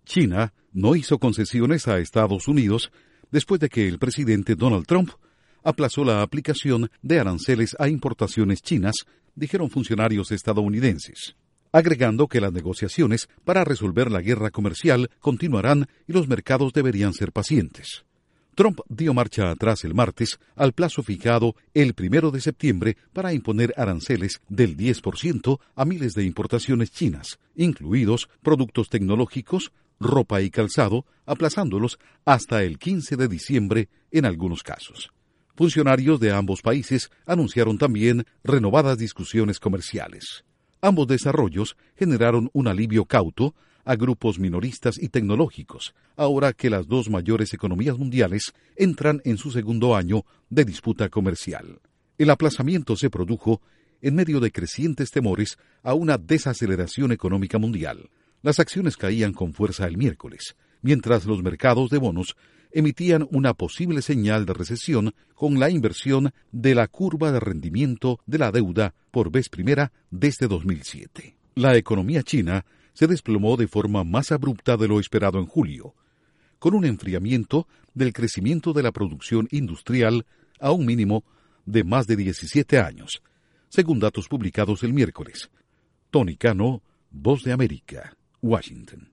China no hizo concesiones a Estados Unidos después de que el presidente Donald Trump aplazó la aplicación de aranceles a importaciones chinas, dijeron funcionarios estadounidenses, agregando que las negociaciones para resolver la guerra comercial continuarán y los mercados deberían ser pacientes. Trump dio marcha atrás el martes al plazo fijado el 1 de septiembre para imponer aranceles del 10% a miles de importaciones chinas, incluidos productos tecnológicos, ropa y calzado, aplazándolos hasta el 15 de diciembre en algunos casos. Funcionarios de ambos países anunciaron también renovadas discusiones comerciales. Ambos desarrollos generaron un alivio cauto a grupos minoristas y tecnológicos, ahora que las dos mayores economías mundiales entran en su segundo año de disputa comercial. El aplazamiento se produjo en medio de crecientes temores a una desaceleración económica mundial. Las acciones caían con fuerza el miércoles, mientras los mercados de bonos emitían una posible señal de recesión con la inversión de la curva de rendimiento de la deuda por vez primera desde 2007. La economía china se desplomó de forma más abrupta de lo esperado en julio, con un enfriamiento del crecimiento de la producción industrial a un mínimo de más de 17 años, según datos publicados el miércoles. Tony Cano, Voz de América, Washington.